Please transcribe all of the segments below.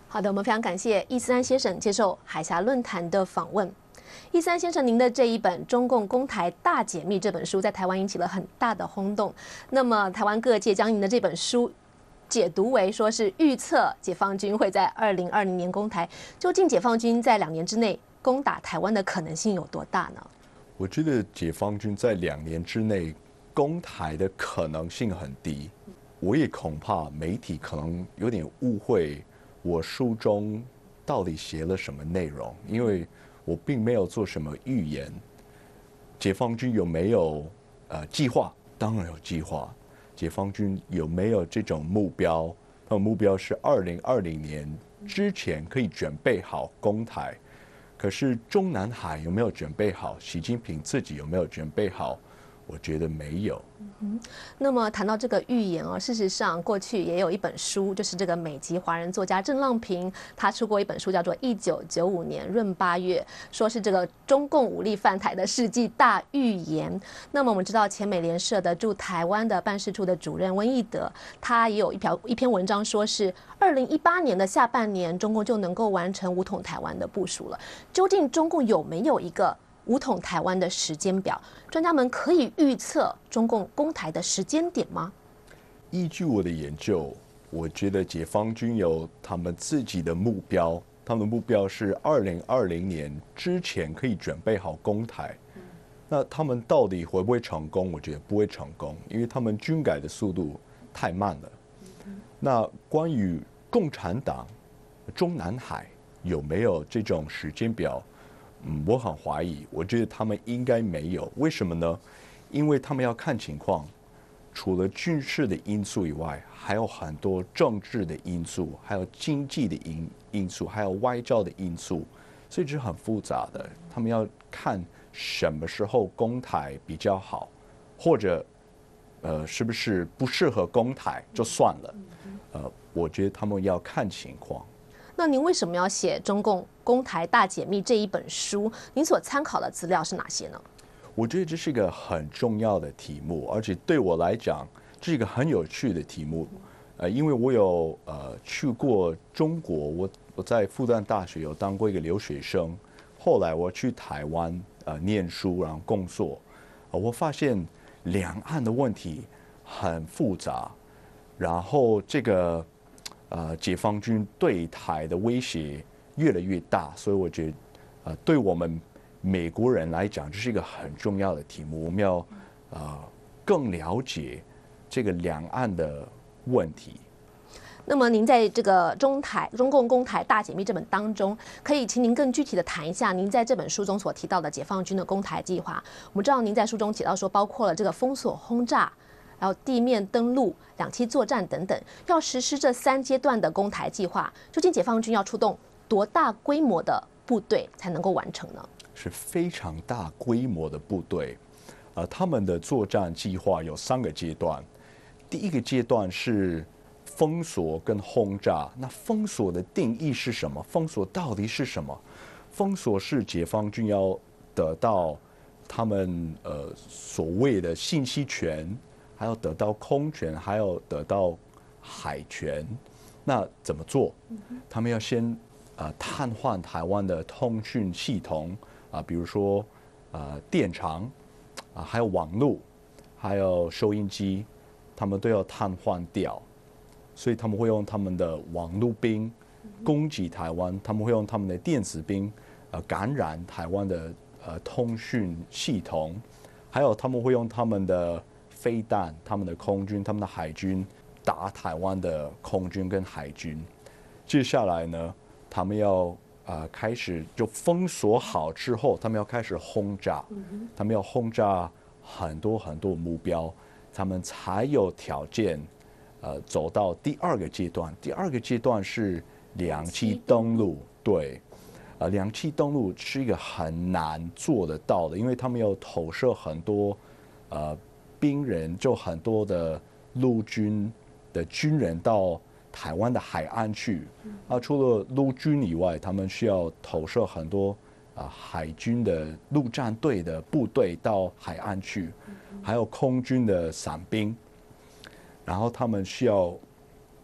好的，我们非常感谢易思安先生接受海峡论坛的访问。易思安先生，您的这一本《中共攻台大解密》这本书在台湾引起了很大的轰动。那么，台湾各界将您的这本书解读为说是预测解放军会在2020年攻台。究竟解放军在2年之内攻打台湾的可能性有多大呢？ 我觉得解放军在2年之内攻台的可能性很低。我也恐怕媒体可能有点误会我书中到底写了什么内容，因为我并没有做什么预言。解放军有没有计划？当然有计划。解放军有没有这种目标？他们目标是2020年之前可以准备好攻台。可是中南海有没有准备好？习近平自己有没有准备好？我觉得没有。 那么谈到这个预言事实上过去也有一本书，就是这个美籍华人作家郑浪平，他出过一本书叫做《1995年闰8月》，说是这个中共武力犯台的世纪大预言。那么我们知道前美联社的驻台湾的办事处的主任温义德，他也有一篇文章说是2018年的下半年，中共就能够完成武统台湾的部署了。究竟中共有没有一个武统台湾的时间表？专家们可以预测中共攻台的时间点吗？ 依据我的研究，我觉得解放军有他们自己的目标，他们的目标是2020年之前可以准备好攻台。那他们到底会不会成功？我觉得不会成功，因为他们军改的速度太慢了。那关于共产党中南海有没有这种时间表？我很怀疑，我觉得他们应该没有。为什么呢？因为他们要看情况，除了军事的因素以外，还有很多政治的因素，还有经济的因素，还有外交的因素，所以这是很复杂的。他们要看什么时候攻台比较好，或者是不是不适合攻台就算了。我觉得他们要看情况。 那您为什么要写《中共攻台大解密》这一本书？您所参考的资料是哪些呢？ 我觉得这是一个很重要的题目，而且对我来讲，这是一个很有趣的题目。因为我有去过中国，我在复旦大学有当过一个留学生，后来我去台湾念书，然后工作，我发现两岸的问题很复杂，然后这个解放军对台的威胁越来越大，所以我觉得对我们美国人来讲，这是一个很重要的题目。我们要更了解这个两岸的问题。 那么您在这个中共攻台大解密这本当中，可以请您更具体的谈一下您在这本书中所提到的解放军的攻台计划。我们知道您在书中提到说，包括了这个封锁轰炸，然后地面登陆、两栖作战等等，要实施这3阶段的攻台计划。究竟解放军要出动多大规模的部队才能够完成呢？ 是非常大规模的部队，他们的作战计划有3个阶段。第一个阶段是封锁跟轰炸。那封锁的定义是什么？封锁到底是什么？封锁是解放军要得到他们所谓的信息权，还要得到空权，还要得到海权。那怎么做？他们要先瘫痪台湾的通讯系统比如说电厂还有网络，还有收音机，他们都要瘫痪掉。所以他们会用他们的网络兵攻击台湾，他们会用他们的电子兵感染台湾的通讯系统，还有他们会用他们的飞弹、他们的空军、他们的海军打台湾的空军跟海军。接下来呢，他们要开始就封锁好之后，他们要开始轰炸，他们要轰炸很多很多目标，他们才有条件走到第2个阶段。第2个阶段是两栖登陆。对，两栖登陆是一个很难做得到的，因为他们要投射很多兵人，就很多的陆军的军人到台湾的海岸去。除了陆军以外，他们需要投射很多海军的陆战队的部队到海岸去，还有空军的伞兵。然后他们需要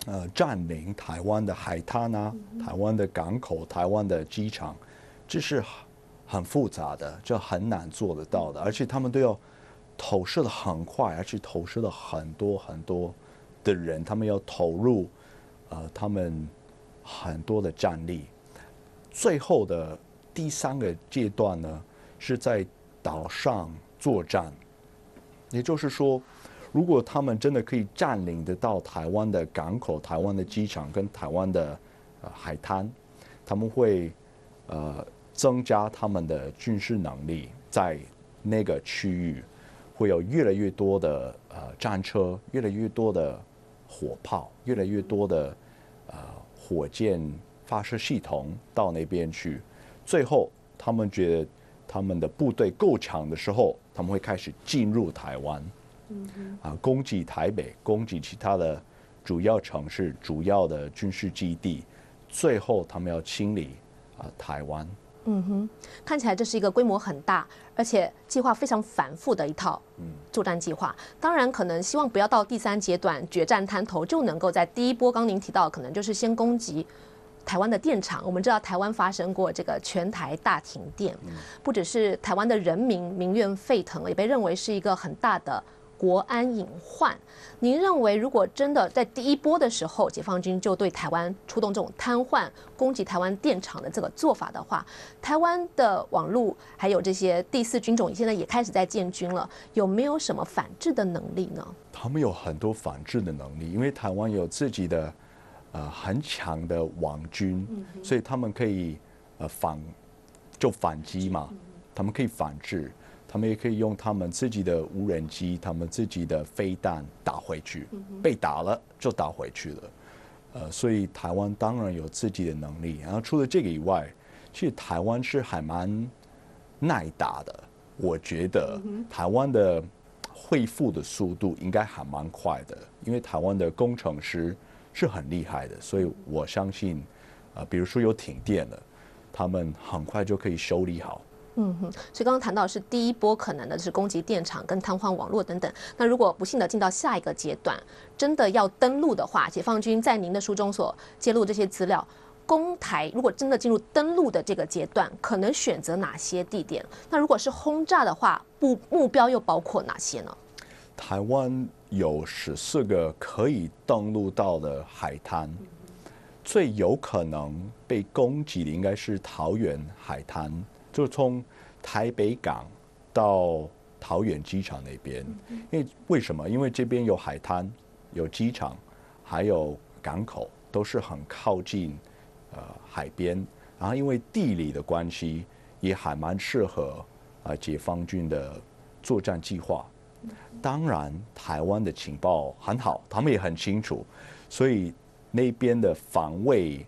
占领台湾的海滩啊，台湾的港口、台湾的机场，这是很复杂的，这很难做得到的，而且他们都要投射的很快，而且投射了很多很多的人，他们要投入他们很多的战力。最后的第3个阶段呢，是在岛上作战，也就是说，如果他们真的可以占领得到台湾的港口、台湾的机场跟台湾的海滩，他们会增加他们的军事能力，在那个区域会有越来越多的战车，越来越多的火炮，越来越多的火箭发射系统到那边去。最后，他们觉得他们的部队够强的时候，他们会开始进入台湾。攻击台北，攻击其他的主要城市、主要的军事基地，最后他们要清理台湾。 看起来这是一个规模很大，而且计划非常繁复的一套作战计划。当然，可能希望不要到第3阶段决战滩头就能够在第一波，刚您提到，可能就是先攻击台湾的电厂。我们知道台湾发生过这个全台大停电，不只是台湾的人民民怨沸腾，也被认为是一个很大的国安隐患。您认为，如果真的在第一波的时候，解放军就对台湾出动这种瘫痪、攻击台湾电厂的这个做法的话，台湾的网络还有这些第4军种现在也开始在建军了，有没有什么反制的能力呢？ 他们有很多反制的能力，因为台湾有自己的很强的网军，所以他们可以反击嘛，他们可以反制。他们也可以用他们自己的无人机、他们自己的飞弹打回去，被打了就打回去了。所以台湾当然有自己的能力。然后除了这个以外，其实台湾是还蛮耐打的。我觉得台湾的恢复的速度应该还蛮快的，因为台湾的工程师是很厉害的，所以我相信，比如说有停电了，他们很快就可以修理好。 所以刚刚谈到的是第一波可能的是攻击电厂跟瘫痪网络等等。那如果不幸的进到下一个阶段，真的要登陆的话，解放军在您的书中所揭露这些资料，攻台如果真的进入登陆的这个阶段，可能选择哪些地点？那如果是轰炸的话，目标又包括哪些呢？ 台湾有14个可以登陆到的海滩，最有可能被攻击的应该是桃园海滩。就从台北港到桃园机场那边，为什么？因为这边有海滩、有机场，还有港口，都是很靠近海边。然后因为地理的关系，也还蛮适合解放军的作战计划。当然，台湾的情报很好，他们也很清楚，所以那边的防卫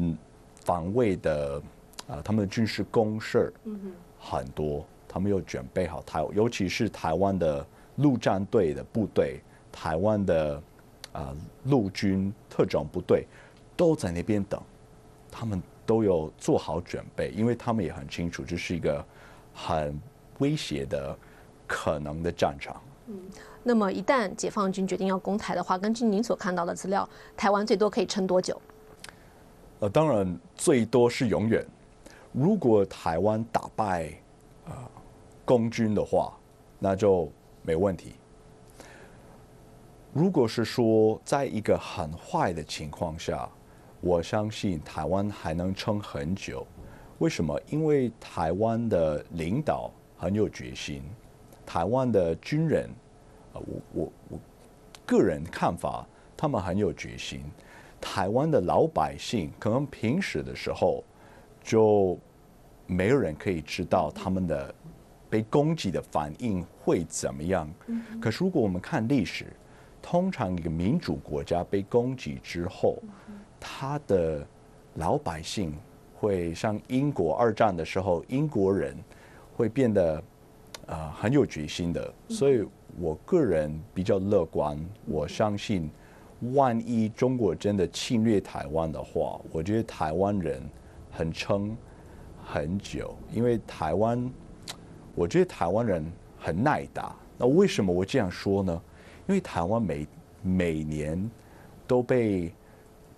的。他们的军事工事很多，他们又准备好尤其是台湾的陆战队的部队，台湾的陆军特种部队都在那边等，他们都有做好准备，因为他们也很清楚这是一个很威胁的可能的战场。 那么一旦解放军决定要攻台的话，根据您所看到的资料，台湾最多可以撑多久？ 当然最多是永远。如果台湾打败共军的话，那就没问题。如果是说在一个很坏的情况下，我相信台湾还能撑很久。为什么？因为台湾的领导很有决心，台湾的军人，我个人看法，他们很有决心。台湾的老百姓可能平时的时候就没有人可以知道他们的被攻击的反应会怎么样。可是如果我们看历史，通常一个民主国家被攻击之后，他的老百姓会像英国2战的时候，英国人会变得很有决心的。所以我个人比较乐观，我相信万一中国真的侵略台湾的话，我觉得台湾人很撑很久，因为我觉得台湾人很耐打。那为什么我这样说呢？因为台湾每年都被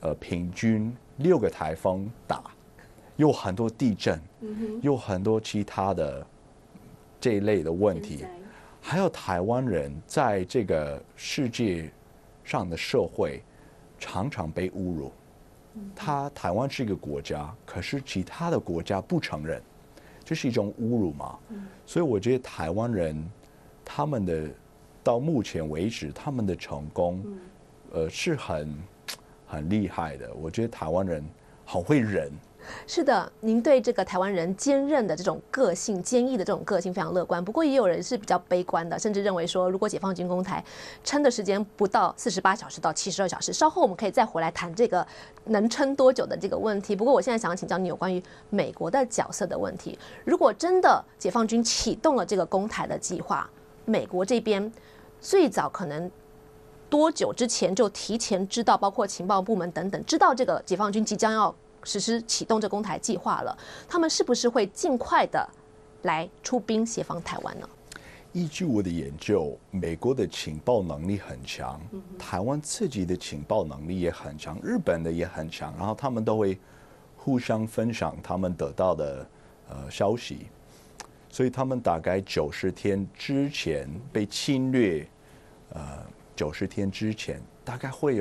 平均6个台风打，有很多地震，有很多其他的这一类的问题，还有台湾人在这个世界上的社会常常被侮辱。台湾是一个国家，可是其他的国家不承认，这是一种侮辱嘛？所以我觉得台湾人他们的到目前为止他们的成功，是很厉害的。我觉得台湾人很会忍。 是的，您对这个台湾人坚韧的这种个性、坚毅的这种个性非常乐观。不过也有人是比较悲观的，甚至认为说，如果解放军攻台撑的时间不到48小时到72小时，稍后我们可以再回来谈这个能撑多久的这个问题。不过我现在想请教你有关于美国的角色的问题。如果真的解放军启动了这个攻台的计划，美国这边最早可能多久之前就提前知道，包括情报部门等等，知道这个解放军即将要实施启动这攻台计划了，他们是不是会尽快的来出兵协防台湾呢？ 依据我的研究，美国的情报能力很强，台湾自己的情报能力也很强，日本的也很强，然后他们都会互相分享他们得到的消息，所以他们大概90天之前被侵略，90天之前大概会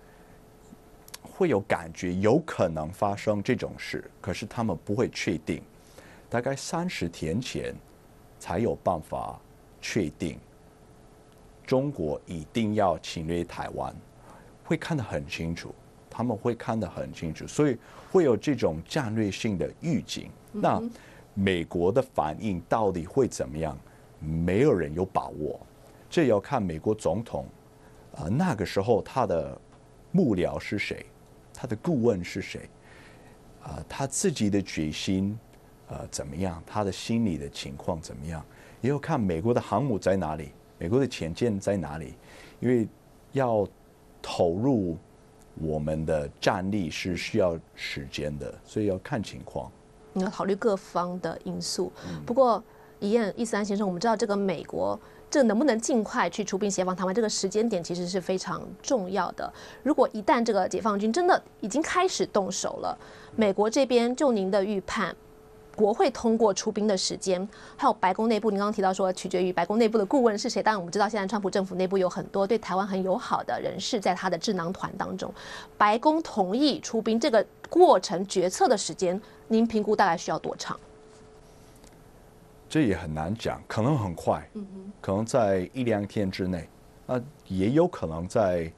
有感觉，有可能发生这种事，可是他们不会确定，大概30天前才有办法确定中国一定要侵略台湾，会看得很清楚，他们会看得很清楚，所以会有这种战略性的预警。那美国的反应到底会怎么样？没有人有把握，这要看美国总统那个时候他的幕僚是谁，他的顾问是谁，他自己的决心怎么样，他的心理的情况怎么样，也要看美国的航母在哪里，美国的潜舰在哪里，因为要投入我们的战力是需要时间的，所以要看情况。 你要考虑各方的因素。不过，易思安先生，我们知道这个美国这能不能尽快去出兵协防台湾，这个时间点其实是非常重要的。如果一旦这个解放军真的已经开始动手了，美国这边就您的预判，国会通过出兵的时间，还有白宫内部，您刚刚提到说取决于白宫内部的顾问是谁。当然，我们知道现在川普政府内部有很多对台湾很友好的人士在他的智囊团当中。白宫同意出兵这个过程决策的时间，您评估大概需要多长？ 这也很难讲，可能很快，可能在1-2天之内，也有可能在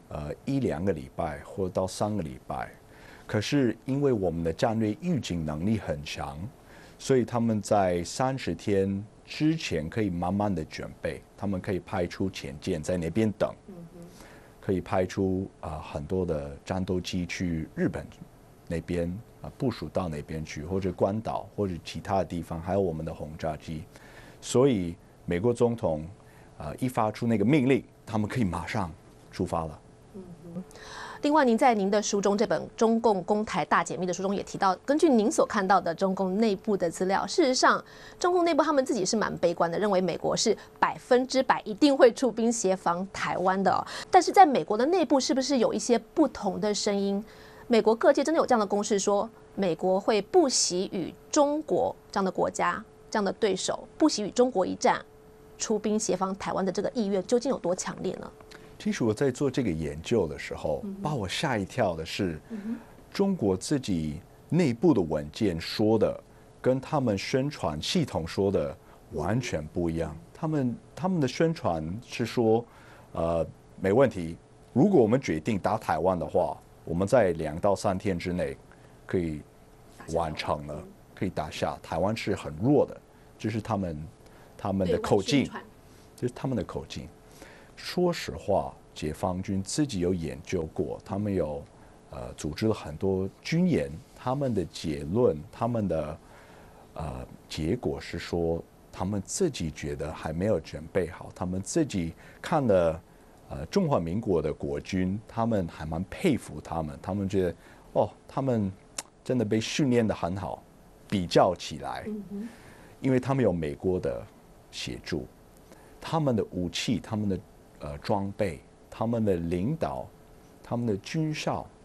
1-2个礼拜或到3个礼拜。可是因为我们的战略预警能力很强，所以他们在30天之前可以慢慢的准备，他们可以派出潜舰在那边等，可以派出很多的战斗机去日本那边部署到那边去，或者关岛或者其他的地方，还有我们的轰炸机。所以美国总统一发出那个命令，他们可以马上出发了。 另外，您在您的书中，这本《中共攻台大解密》的书中也提到，根据您所看到的中共内部的资料，事实上，中共内部他们自己是蛮悲观的，认为美国是100%一定会出兵协防台湾的。但是在美国的内部，是不是有一些不同的声音？美国各界真的有这样的共识，说美国会不惜与中国这样的国家、这样的对手，不惜与中国一战，出兵协防台湾的这个意愿究竟有多强烈呢？ 其实我在做这个研究的时候，把我吓一跳的是，中国自己内部的文件说的，跟他们宣传系统说的完全不一样。他们的宣传是说，没问题，如果我们决定打台湾的话，我们在2到3天之内可以完成了，可以打下。台湾是很弱的，这是他们的口径，这是他们的口径。说实话，解放军自己有研究过，他们有组织了很多军演，他们的结论，他们的结果是说，他们自己觉得还没有准备好，他们自己看了中华民国的国军，他们还蛮佩服他们，他们觉得他们真的被训练得很好，比较起来，因为他们有美国的协助，他们的武器，他们的装备，他们的领导，他们的军校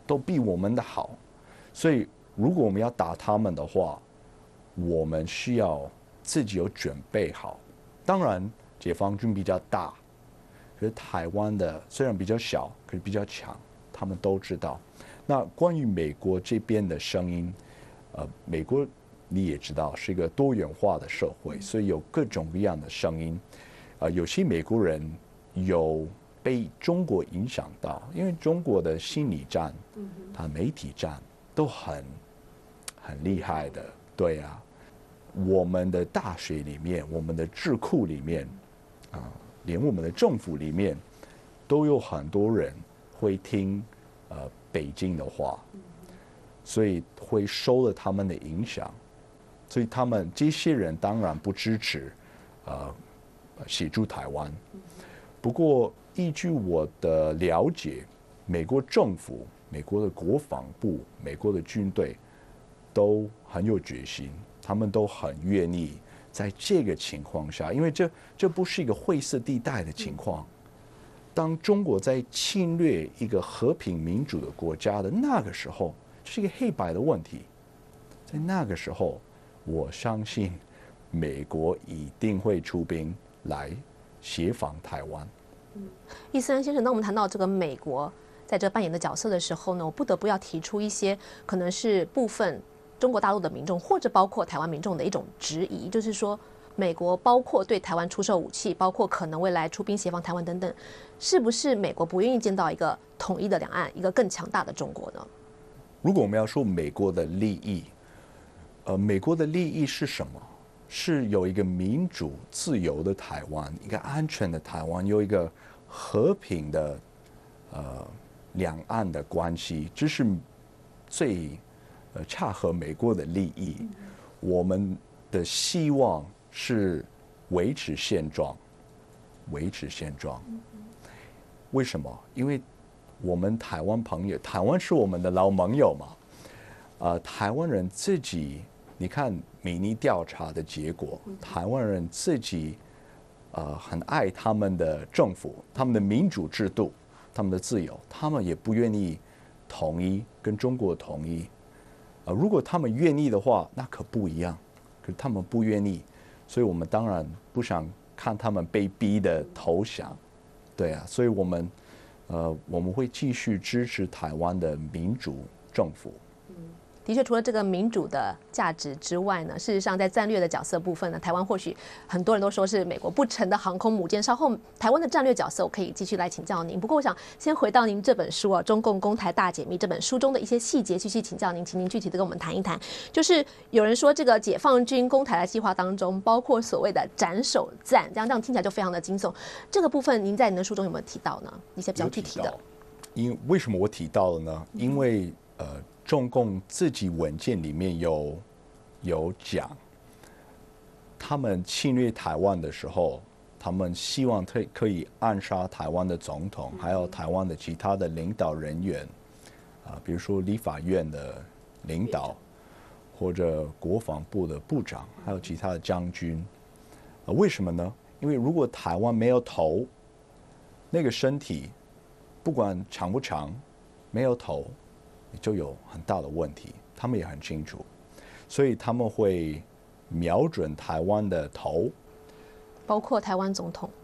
都比我们的好，所以如果我们要打他们的话，我们需要自己有准备好。当然，解放军比较大，可是台湾的虽然比较小，可是比较强，他们都知道。那关于美国这边的声音，美国你也知道是一个多元化的社会，所以有各种各样的声音。有些美国人有被中国影响到，因为中国的心理战、他媒体战都很厉害的，对啊。我们的大学里面，我们的智库里面，连我们的政府里面，都有很多人会听北京的话，所以会受了他们的影响，所以他们这些人当然不支持协助台湾。不过依据我的了解，美国政府、美国的国防部、美国的军队都很有决心，他们都很愿意在这个情况下，因为这不是一个灰色地带的情况。当中国在侵略一个和平民主的国家的那个时候，这是一个黑白的问题。在那个时候，我相信美国一定会出兵来协防台湾。 易思安先生，当我们谈到这个美国在这扮演的角色的时候呢，我不得不要提出一些可能是部分中国大陆的民众或者包括台湾民众的一种质疑，就是说美国包括对台湾出售武器，包括可能未来出兵协防台湾等等，是不是美国不愿意见到一个统一的两岸，一个更强大的中国呢？ 如果我们要说美国的利益，美国的利益是什么？是有一个民主自由的台湾，一个安全的台湾，有一个和平的两岸的关系，这是最恰合美国的利益。我们的希望是维持现状，维持现状。为什么？因为我们台湾朋友，台湾是我们的老盟友嘛。台湾人自己，你看米尼调查的结果，台湾人自己很爱他们的政府，他们的民主制度，他们的自由，他们也不愿意统一，跟中国统一。如果他们愿意的话，那可不一样。可是他们不愿意，所以我们当然不想看他们被逼的投降，对啊，所以我们会继续支持台湾的民主政府。 的确，除了这个民主的价值之外呢，事实上在战略的角色部分呢，台湾或许很多人都说是美国不成的航空母舰。稍后台湾的战略角色，我可以继续来请教您。不过，我想先回到您这本书《中共攻台大解密》这本书中的一些细节，继续请教您，请您具体的跟我们谈一谈。就是有人说，这个解放军攻台的计划当中，包括所谓的斩首战，这样听起来就非常的惊悚。这个部分，您在您的书中有没有提到呢？一些比较具体的。 为什么我提到了呢？因为中共自己文件里面有讲，他们侵略台湾的时候，他们希望可以暗杀台湾的总统，还有台湾的其他的领导人员，比如说立法院的领导，或者国防部的部长，还有其他的将军。为什么呢？因为如果台湾没有头，那个身体不管长不长，没有头，就有很大的问题，他们也很清楚，所以他们会瞄准台湾的头， 包括台湾总统，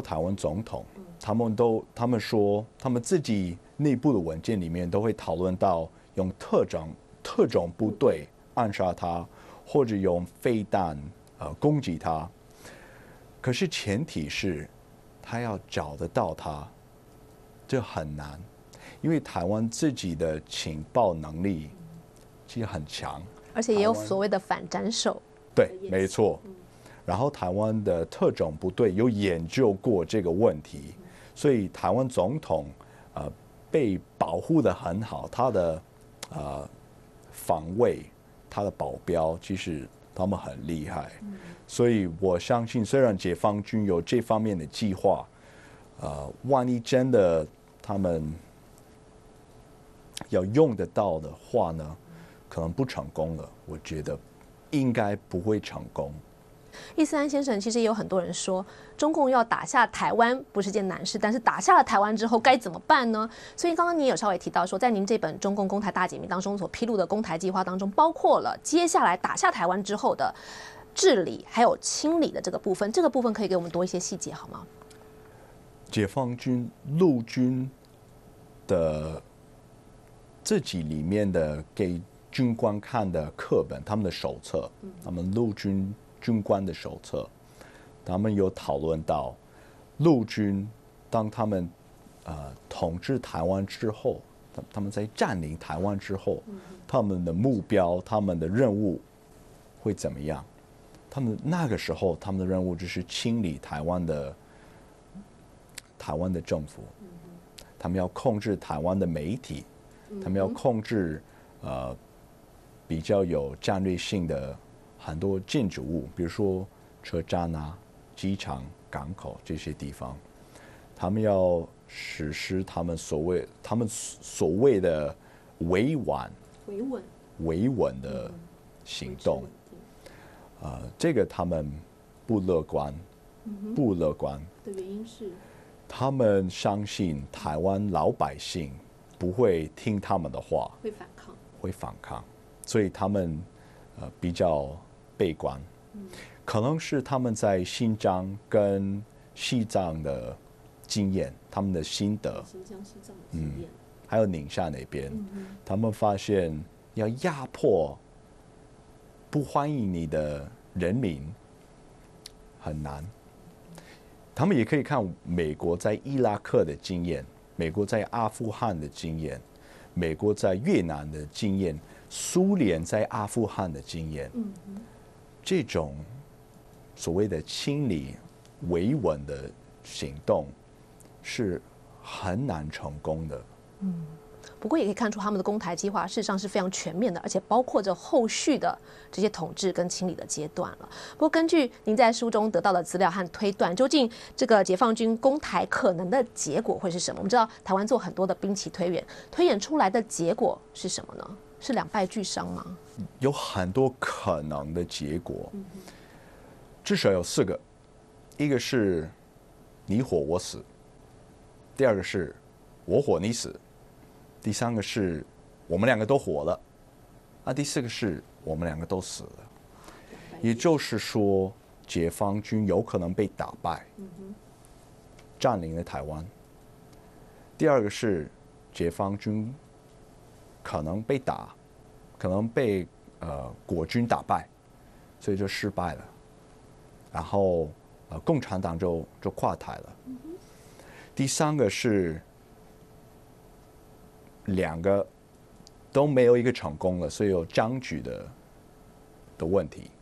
他们说，他们自己内部的文件里面都会讨论到用特种部队暗杀他，或者用飞弹攻击他。可是前提是他要找得到他，这很难。因为台湾自己的情报能力其实很强， 而且也有所谓的反斩首。 对，没错。然后台湾的特种部队有研究过这个问题，所以台湾总统被保护得很好，他的防卫、他的保镖，其实他们很厉害。所以我相信，虽然解放军有这方面的计划，万一真的他们要用得到的话呢，可能不成功了。我觉得应该不会成功， 易思安先生，其实也有很多人说，中共要打下台湾不是件难事，但是打下了台湾之后该怎么办呢？所以刚刚你也有稍微提到说，在您这本《中共攻台大解密》当中所披露的攻台计划当中，包括了接下来打下台湾之后的治理还有清理的这个部分，这个部分可以给我们多一些细节好吗？ 解放军陆军的自己里面的给军官看的课本，他们的手册，他们陆军军官的手册，他们有讨论到陆军当他们统治台湾之后，他们在占领台湾之后，他们的目标、他们的任务会怎么样？他们那个时候，他们的任务就是清理台湾的政府，他们要控制台湾的媒体，他们要控制比较有战略性的很多建筑物，比如说车站啊、机场、港口这些地方，他们要实施他们所谓的维稳的行动。这个他们不乐观的原因是， 他们相信台湾老百姓不会听他们的话，会反抗，所以他们比较悲观。可能是他们在新疆跟西藏的经验，他们的心得，还有宁夏那边，他们发现要压迫不欢迎你的人民很难。他们也可以看美国在伊拉克的经验，美国在阿富汗的经验，美国在越南的经验，苏联在阿富汗的经验。这种所谓的清理维稳的行动是很难成功的。 不过也可以看出他们的攻台计划事实上是非常全面的，而且包括着后续的这些统治跟清理的阶段了。不过根据您在书中得到的资料和推断，究竟这个解放军攻台可能的结果会是什么？我们知道台湾做很多的兵棋推演出来的结果是什么呢？是两败俱伤吗？ 有很多可能的结果，至少有4个，一个是你活我死，第二个是我活你死，第3个是我们2个都活了，第4个是我们2个都死了。也就是说，解放军有可能被打败，占领了台湾。第2个是解放军可能被打，可能被国军打败，所以就失败了。然后共产党就垮台了。第3个是2个都没有一个成功了，所以有僵局的问题。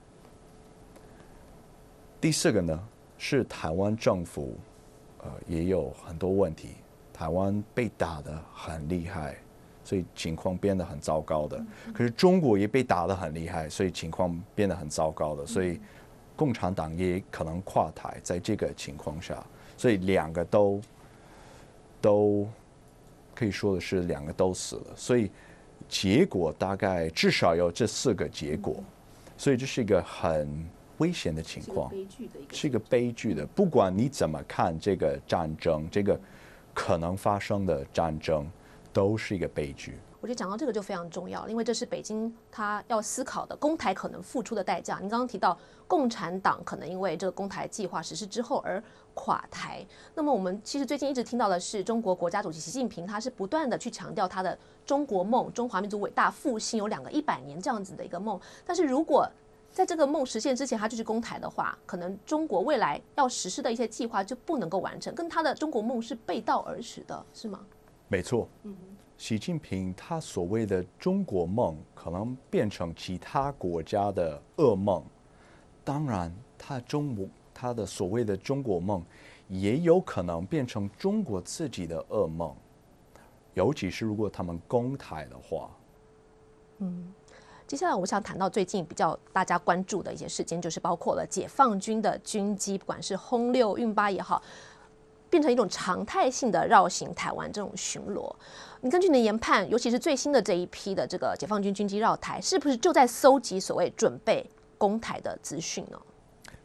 第4个呢是台湾政府也有很多问题，台湾被打得很厉害，所以情况变得很糟糕的。可是中国也被打得很厉害，所以情况变得很糟糕的。所以共产党也可能垮台，在这个情况下，所以2个都可以说的是2个都死了。所以结果大概至少有这4个结果，所以这是一个很危险的情况，是一个悲剧的。不管你怎么看这个战争，这个可能发生的战争，都是一个悲剧。 我觉得讲到这个就非常重要，因为这是北京他要思考的攻台可能付出的代价。您刚刚提到共产党可能因为这个攻台计划实施之后而垮台，那么我们其实最近一直听到的是中国国家主席习近平他是不断的去强调他的中国梦、中华民族伟大复兴有2个100年这样子的一个梦，但是如果在这个梦实现之前他就去攻台的话，可能中国未来要实施的一些计划就不能够完成，跟他的中国梦是背道而驰的，是吗？ 没错。习近平他所谓的中国梦可能变成其他国家的噩梦，当然他的所谓的中国梦也有可能变成中国自己的噩梦，尤其是如果他们攻台的话。 接下来我想谈到最近比较大家关注的一些事件，就是包括了解放军的军机，不管是轰6、运8也好，变成一种常态性的绕行台湾这种巡逻。你根据你的研判，尤其是最新的这一批的这个解放军军机绕台，是不是就在搜集所谓准备攻台的资讯呢？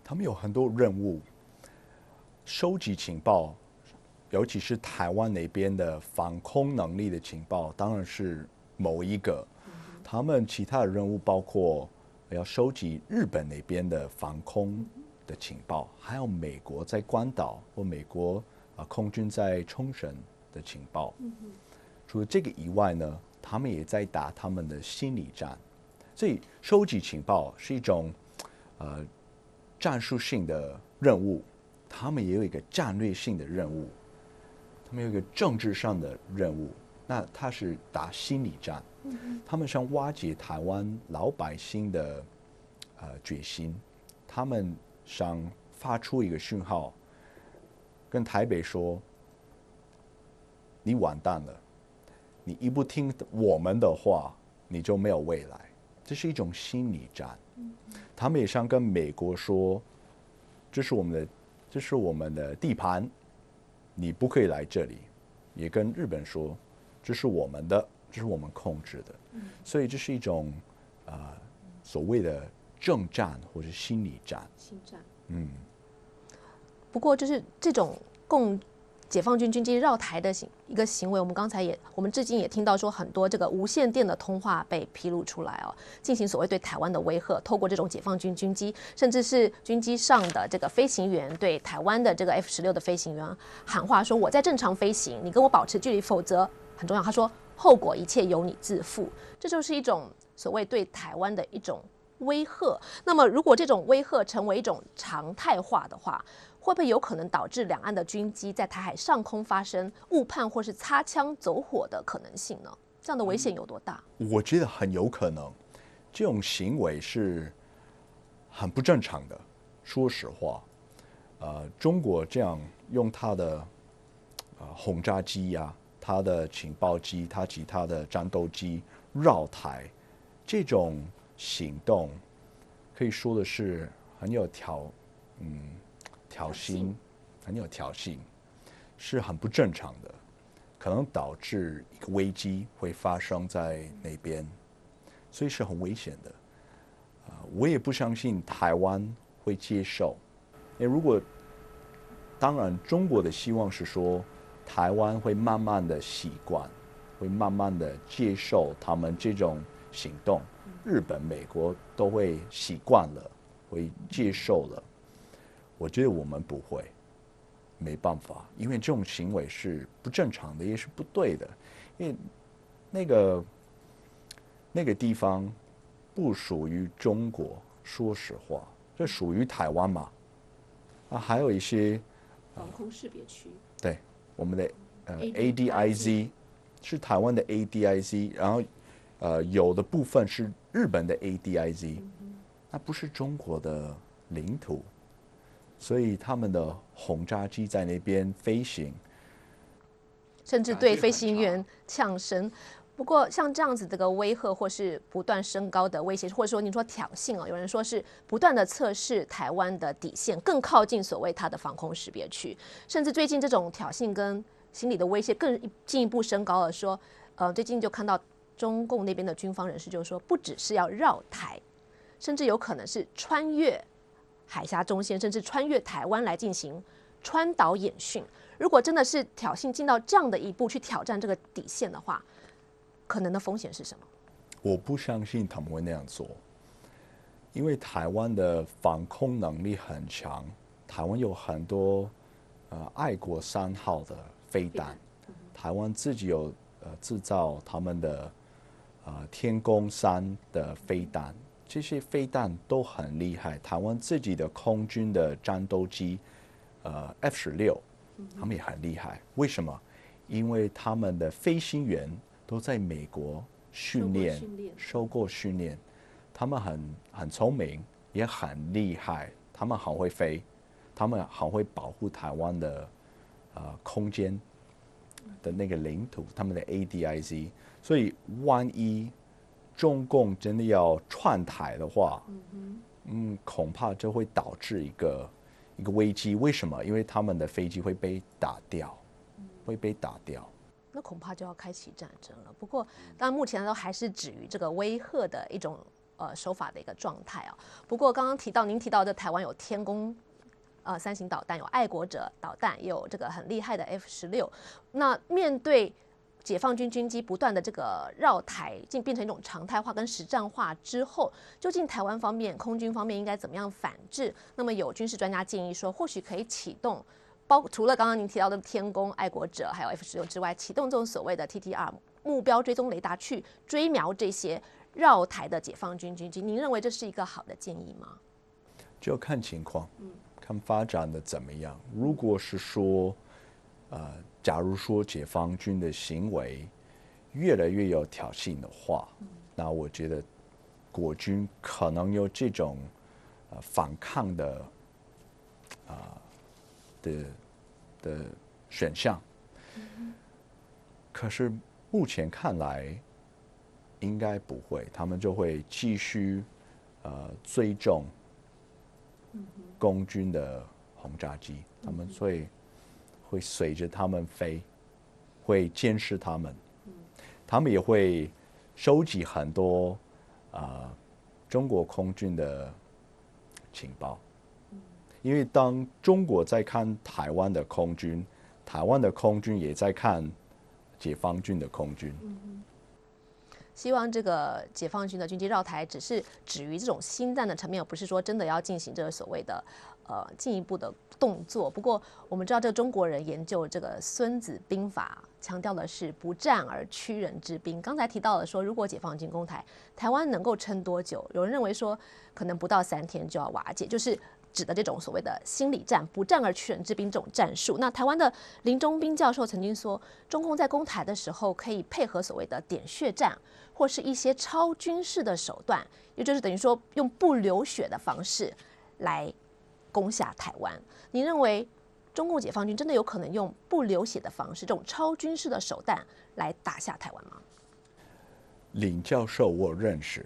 他们有很多任务，收集情报，尤其是台湾那边的防空能力的情报，当然是某一个。他们其他的任务包括要收集日本那边的防空的情报，还有美国在关岛或美国空军在冲绳的情报。除了这个以外呢，他们也在打他们的心理战。所以收集情报是一种战术性的任务，他们也有一个战略性的任务，他们有一个政治上的任务。那他是打心理战，他们想瓦解台湾老百姓的决心，他们想发出一个讯号，跟台北说：你完蛋了，你一不听我们的话，你就没有未来。这是一种心理战。他们也想跟美国说：这是我们的地盘，你不可以来这里。也跟日本说：这是我们的，这是我们控制的。所以这是一种所谓的政战或者心理战。 心战。不过就是这种解放军军机绕台的一个行为，我们至今也听到说很多这个无线电的通话被披露出来哦，进行所谓对台湾的威吓，透过这种解放军军机，甚至是军机上的这个飞行员对台湾的这个 F-16的飞行员喊话说：我在正常飞行，你跟我保持距离，否则很重要。他说后果一切由你自负，这就是一种所谓对台湾的一种威吓。那么如果这种威吓成为一种常态化的话，会不会有可能导致两岸的军机在台海上空发生误判或是擦枪走火的可能性呢？这样的危险有多大？ 我觉得很有可能，这种行为是很不正常的。说实话，中国这样用它的轰炸机呀、它的情报机、它其他的战斗机绕台，这种行动可以说的是很有挑衅，很有挑衅，是很不正常的，可能导致一个危机会发生在那边，所以是很危险的。我也不相信台湾会接受，因为如果当然中国的希望是说台湾会慢慢的习惯，会慢慢的接受他们这种行动，日本、美国都会习惯了，会接受了。我觉得我们不会，没办法，因为这种行为是不正常的，也是不对的。因为那个地方不属于中国，说实话，这属于台湾嘛。还有一些防空识别区， 对，我们的ADIZ 是台湾的 ADIZ， 然后有的部分是日本的 ADIZ，那不是中国的领土。所以他们的轰炸机在那边飞行， 甚至对飞行员呛声。不过像这样子这个威吓或是不断升高的威胁，或者说你说挑衅有人说是不断的测试台湾的底线，更靠近所谓它的防空识别区，甚至最近这种挑衅跟心理的威胁更进一步升高了。说最近就看到中共那边的军方人士就说，不只是要绕台，甚至有可能是穿越海峡中线，甚至穿越台湾来进行川岛演训。如果真的是挑衅进到这样的一步去挑战这个底线的话，可能的风险是什么？ 我不相信他们会那样做，因为台湾的防空能力很强，台湾有很多爱国3号的飞弹，台湾自己有制造他们的天宫3的飞弹。这些飞弹都很厉害，台湾自己的空军的战斗机，F-16，他们也很厉害。为什么？因为他们的飞行员都在美国受过训练，他们很聪明，也很厉害，他们很会飞，他们很会保护台湾的空间的那个领土，他们的 ADIZ。所以万一中共真的要串台的话，恐怕这会导致一个危机。为什么？因为他们的飞机会被打掉，那恐怕就要开启战争了。不过，当然目前都还是止于这个威吓的一种手法的一个状态啊。不过刚刚您提到的台湾有天宫3型导弹，有爱国者导弹，也有这个很厉害的 F-16。那面对解放军军机不断的这个绕台，竟变成一种常态化跟实战化之后，究竟台湾方面、空军方面应该怎么样反制？那么有军事专家建议说，或许可以启动除了刚刚您提到的天宫、爱国者还有 F-16之外，启动这种所谓的 TTR 目标追踪雷达去追瞄这些绕台的解放军军机。您认为这是一个好的建议吗？ 就看情况，看发展的怎么样。如果是说，假如说解放军的行为越来越有挑衅的话，那我觉得国军可能有这种反抗的选项。可是目前看来应该不会，他们就会继续追踪共军的轰炸机，他们会随着他们飞，会监视他们，他们也会收集很多中国空军的情报，因为当中国在看台湾的空军，台湾的空军也在看解放军的空军。 希望这个解放军的军机绕台只是止于这种心战的层面，而不是说真的要进行这个所谓的进一步的动作。不过我们知道，这个中国人研究这个《孙子兵法》，强调的是不战而屈人之兵。刚才提到了说，如果解放军攻台，台湾能够撑多久？有人认为说，可能不到3天就要瓦解，就是指的这种所谓的心理战，不战而屈人之兵这种战术。那台湾的林中斌教授曾经说，中共在攻台的时候可以配合所谓的点穴战，或是一些超军事的手段，也就是等于说用不流血的方式来攻下台湾。您认为中共解放军真的有可能用不流血的方式，这种超军事的手段来打下台湾吗？ 林教授我认识，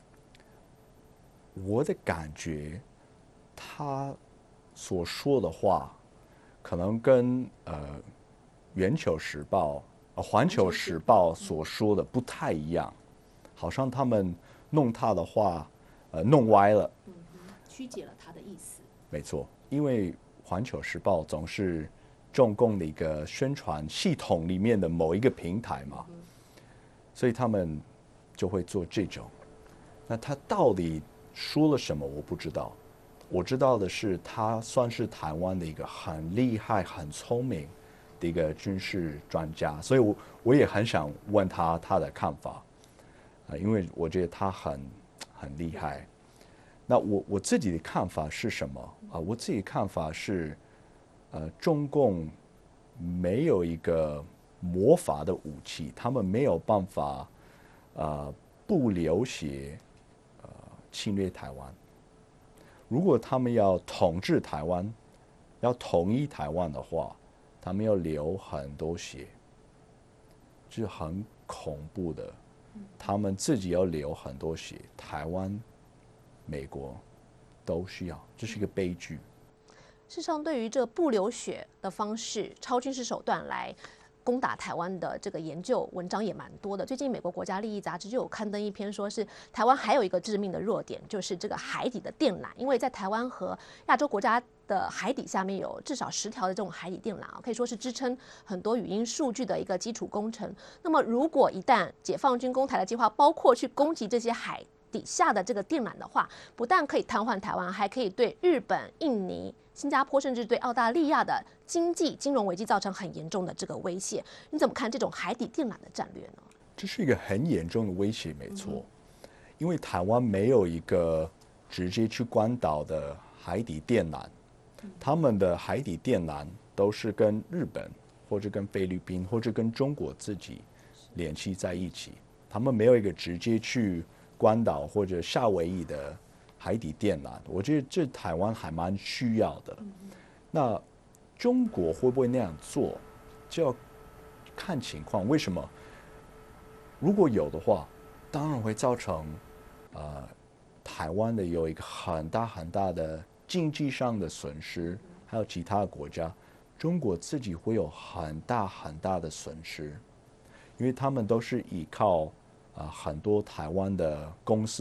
我的感觉他所说的话可能跟环球时报所说的不太一样，好像他们弄他的话弄歪了， 曲解了他的意思。 没错，因为环球时报总是中共的一个宣传系统里面的某一个平台嘛，所以他们就会做这种。那他到底说了什么我不知道，我知道的是他算是台湾的一个很厉害很聪明的一个军事专家，所以我也很想问他的看法，因为我觉得他很厉害。那我自己的看法是什么啊？我自己的看法是，中共没有一个魔法的武器，他们没有办法不流血侵略台湾。如果他们要统治台湾，要统一台湾的话，他们要流很多血，这是很恐怖的。他们自己要流很多血，台湾、美国都需要，这是一个悲剧。 事实上，对于这不流血的方式、超军事手段来攻打台湾的这个研究文章也蛮多的。最近美国国家利益杂志就有刊登一篇，说是台湾还有一个致命的弱点，就是这个海底的电缆。因为在台湾和亚洲国家的海底下面有至少10条的这种海底电缆啊，可以说是支撑很多语音数据的一个基础工程。那么，如果一旦解放军攻台的计划包括去攻击这些海底下的这个电缆的话，不但可以瘫痪台湾，还可以对日本、印尼、新加坡，甚至对澳大利亚的金融危机造成很严重的这个威胁。你怎么看这种海底电缆的战略呢？ 这是一个很严重的威胁，没错。因为台湾没有一个直接去关岛的海底电缆，他们的海底电缆都是跟日本或者跟菲律宾或者跟中国自己联系在一起，他们没有一个直接去关岛或者夏威夷的海底电缆。我觉得这台湾还蛮需要的。那中国会不会那样做，就要看情况。为什么？如果有的话，当然会造成台湾的有一个很大的经济上的损失，还有其他的国家，中国自己会有很大的损失，因为他们都是依靠很多台湾的公司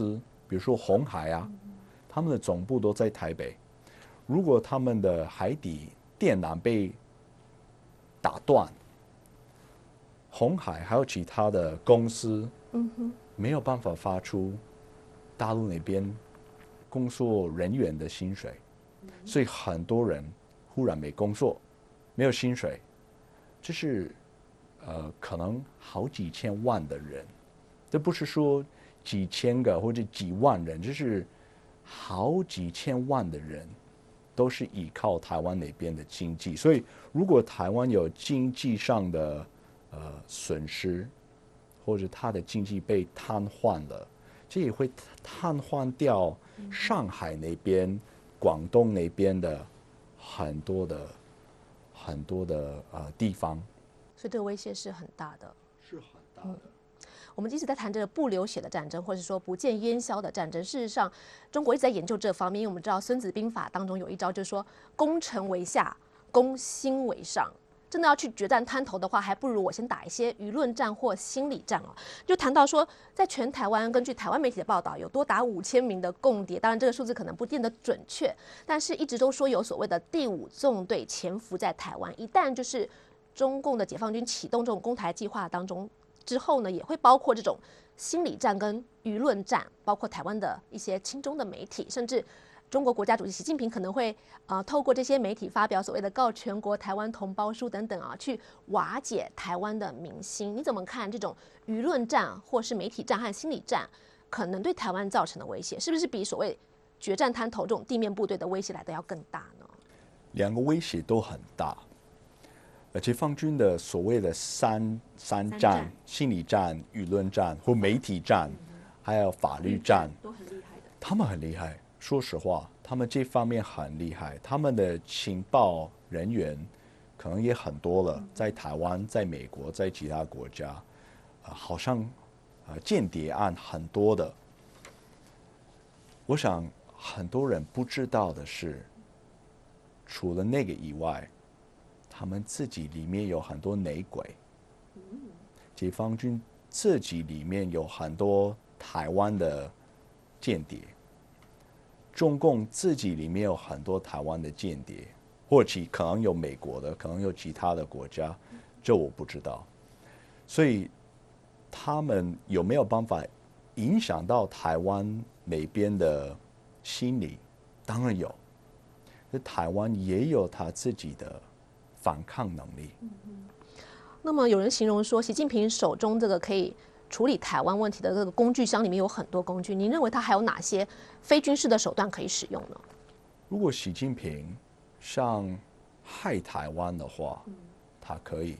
比如说鸿海啊，他们的总部都在台北。如果他们的海底电缆被打断，鸿海还有其他的公司，没有办法发出大陆那边工作人员的薪水，所以很多人忽然没工作，没有薪水，这是可能好几千万的人，这不是说几千个或者几万人，这是好几千万的人都是依靠台湾那边的经济，所以如果台湾有经济上的损失，或者它的经济被瘫痪了，这也会瘫痪掉上海那边、广东那边的很多的地方。 所以这个威胁是很大的， 是很大的。 我们一直在谈这个不流血的战争，或者说不见烟硝的战争。事实上，中国一直在研究这方面，因为我们知道《孙子兵法》当中有一招，就是说攻城为下，攻心为上。真的要去决战滩头的话，还不如我先打一些舆论战或心理战哦。就谈到说，在全台湾，根据台湾媒体的报道，有多达5000名的共谍，当然这个数字可能不见得准确，但是一直都说有所谓的第5纵队潜伏在台湾。一旦就是中共的解放军启动这种攻台计划当中之后呢，也会包括这种心理战跟舆论战，包括台湾的一些亲中的媒体，甚至中国国家主席习近平可能会透过这些媒体发表所谓的告全国台湾同胞书等等啊，去瓦解台湾的民心。你怎么看这种舆论战或是媒体战和心理战可能对台湾造成的威胁，是不是比所谓决战滩头这种地面部队的威胁来的要更大呢？ 两个威胁都很大。解放军的所谓的三战，心理战、舆论战或媒体战，还有法律战， 都很厉害的。 他们很厉害。说实话，他们这方面很厉害。他们的情报人员可能也很多了，在台湾、在美国、在其他国家，好像间谍案很多的。我想很多人不知道的是，除了那个以外，他们自己里面有很多内鬼，解放军自己里面有很多台湾的间谍，中共自己里面有很多台湾的间谍，或者可能有美国的，可能有其他的国家，这我不知道。所以他们有没有办法影响到台湾那边的心理？当然有，台湾也有他自己的反抗能力。 那么有人形容说，习近平手中这个可以处理台湾问题的这个工具箱里面有很多工具，您认为他还有哪些非军事的手段可以使用呢？ 如果习近平想害台湾的话，他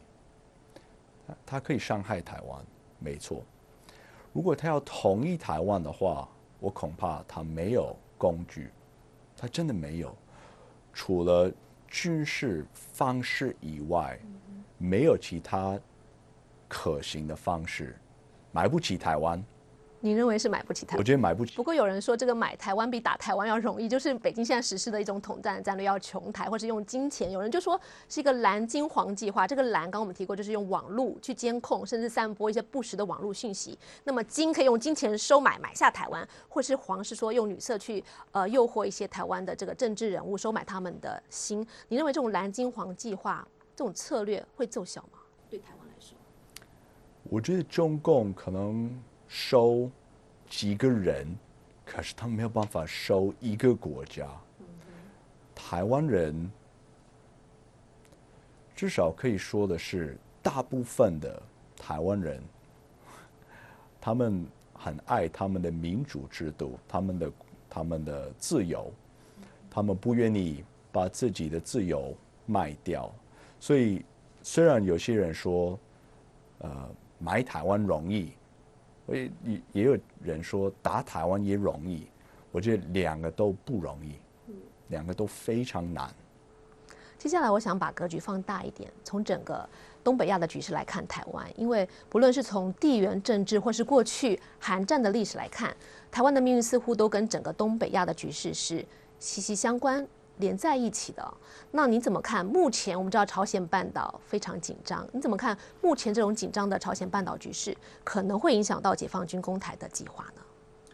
可以伤害台湾，没错。如果他要统一台湾的话，我恐怕他没有工具，他真的没有，除了军事方式以外，没有其他可行的方式，买不起台湾。 您认为是买不起台湾？ 我觉得买不起。 不过有人说，这个买台湾比打台湾要容易，就是北京现在实施的一种统战战略，要穷台，或是用金钱。有人就说是一个蓝金黄计划。这个蓝，刚刚我们提过，就是用网络去监控，甚至散播一些不实的网络讯息。那么金可以用金钱收买下台湾，或是黄是说用女色去诱惑一些台湾的这个政治人物，收买他们的心。你认为这种蓝金黄计划这种策略会奏效吗？对台湾来说， 我觉得中共可能收几个人，可是他们没有办法收一个国家。台湾人至少可以说的是，大部分的台湾人，他们很爱他们的民主制度，他们的自由，他们不愿意把自己的自由卖掉。所以虽然有些人说，买台湾容易，也有人说打台湾也容易，我觉得两个都不容易，两个都非常难。 接下来我想把格局放大一点，从整个东北亚的局势来看台湾，因为不论是从地缘政治或是过去韩战的历史来看，台湾的命运似乎都跟整个东北亚的局势是息息相关连在一起的。那你怎么看目前我们知道朝鲜半岛非常紧张，你怎么看目前这种紧张的朝鲜半岛局势可能会影响到解放军攻台的计划呢？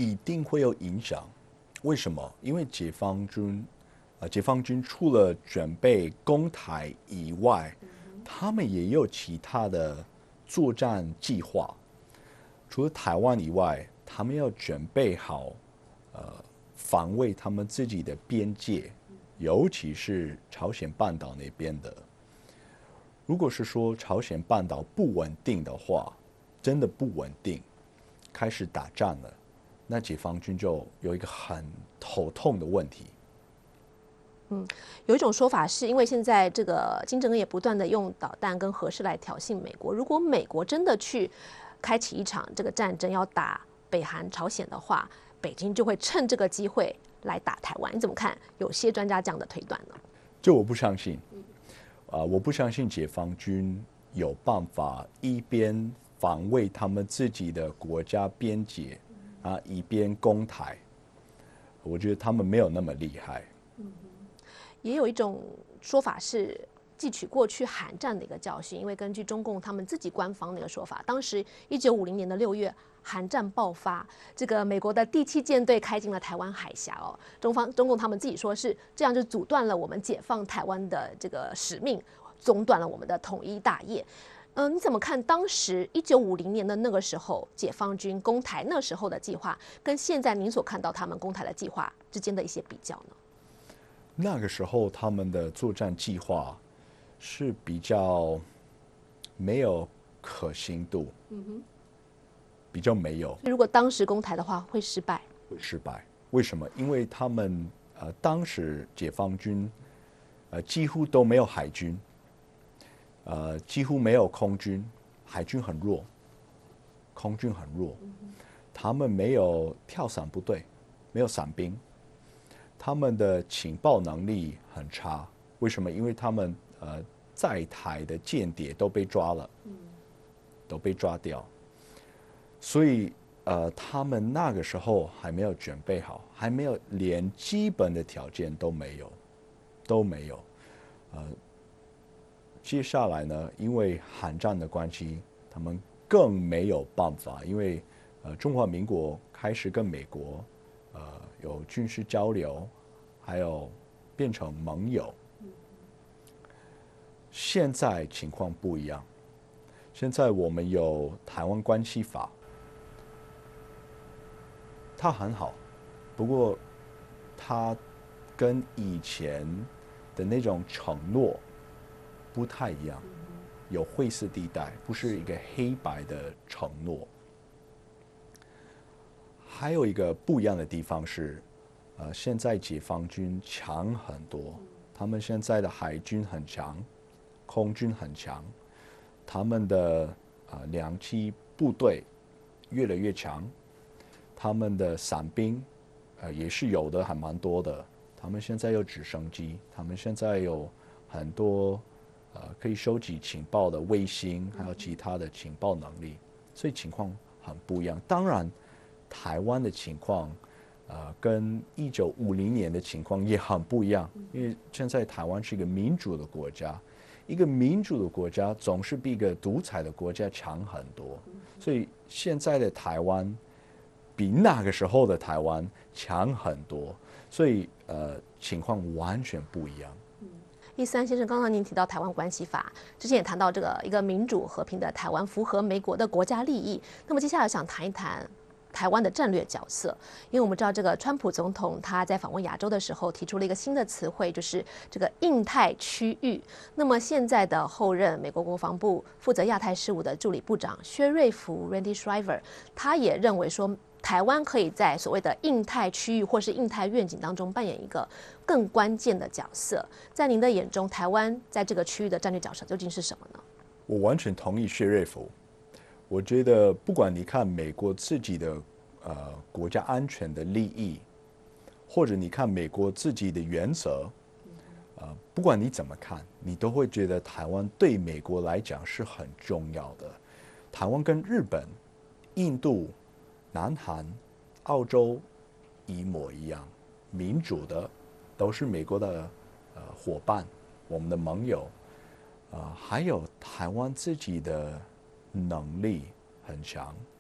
一定会有影响。为什么？因为解放军除了准备攻台以外，他们也有其他的作战计划。除了台湾以外，他们要准备好防卫他们自己的边界，尤其是朝鲜半岛那边的。如果是说朝鲜半岛不稳定的话，真的不稳定，开始打仗了，那解放军就有一个很头痛的问题。 有一种说法是因为现在这个金正恩也不断的用导弹跟核试来挑衅美国，如果美国真的去开启一场这个战争，要打北韩、朝鲜的话，北京就会趁这个机会来打台湾。你怎么看？有些专家这样的推断呢？ 这我不相信。我不相信解放军有办法一边防卫他们自己的国家边界一边攻台。我觉得他们没有那么厉害。 也有一种说法是汲取过去韩战的一个教训，因为根据中共他们自己官方的一个说法，当时1950年的6月，韩战爆发，这个美国的第7舰队开进了台湾海峡哦，中共他们自己说是这样就阻断了我们解放台湾的这个使命，中断了我们的统一大业。你怎么看当时1950年的那个时候解放军攻台那时候的计划，跟现在您所看到他们攻台的计划之间的一些比较呢？ 那个时候他们的作战计划是比较没有可行度，比较没有。 如果当时攻台的话，会失败。 会失败，为什么？因为他们当时解放军几乎都没有海军，几乎没有空军，海军很弱，空军很弱，他们没有跳伞部队，没有伞兵。他们的情报能力很差，为什么？因为他们在台的间谍都被抓了，都被抓掉，所以他们那个时候还没有准备好，还没有连基本的条件都没有，都没有。接下来呢，因为韩战的关系，他们更没有办法，因为中华民国开始跟美国有军事交流，还有变成盟友。现在情况不一样，现在我们有台湾关系法，它很好，不过它跟以前的那种承诺不太一样，有灰色地带，不是一个黑白的承诺。还有一个不一样的地方是，现在解放军强很多，他们现在的海军很强，空军很强，他们的两栖部队越来越强，他们的伞兵也是有的，还蛮多的。他们现在有直升机，他们现在有很多可以收集情报的卫星，还有其他的情报能力，所以情况很不一样。当然，台湾的情况跟1950年的情况也很不一样，因为现在台湾是一个民主的国家，一个民主的国家总是比一个独裁的国家强很多，所以现在的台湾比那个时候的台湾强很多，所以情况完全不一样。 13先生，刚刚您提到台湾关系法，之前也谈到这个一个民主和平的台湾符合美国的国家利益。那么接下来想谈一谈台湾的战略角色，因为我们知道这个川普总统他在访问亚洲的时候提出了一个新的词汇，就是这个印太区域。那么现在的后任美国国防部负责亚太事务的助理部长薛瑞福 （Randy Shriver） 他也认为说，台湾可以在所谓的印太区域或是印太愿景当中扮演一个更关键的角色。在您的眼中，台湾在这个区域的战略角色究竟是什么呢？ 我完全同意薛瑞福。我觉得不管你看美国自己的国家安全的利益，或者你看美国自己的原则，不管你怎么看，你都会觉得台湾对美国来讲是很重要的。台湾跟日本、印度、南韩、澳洲一模一样，民主的，都是美国的伙伴，我们的盟友。还有台湾自己的能力很强，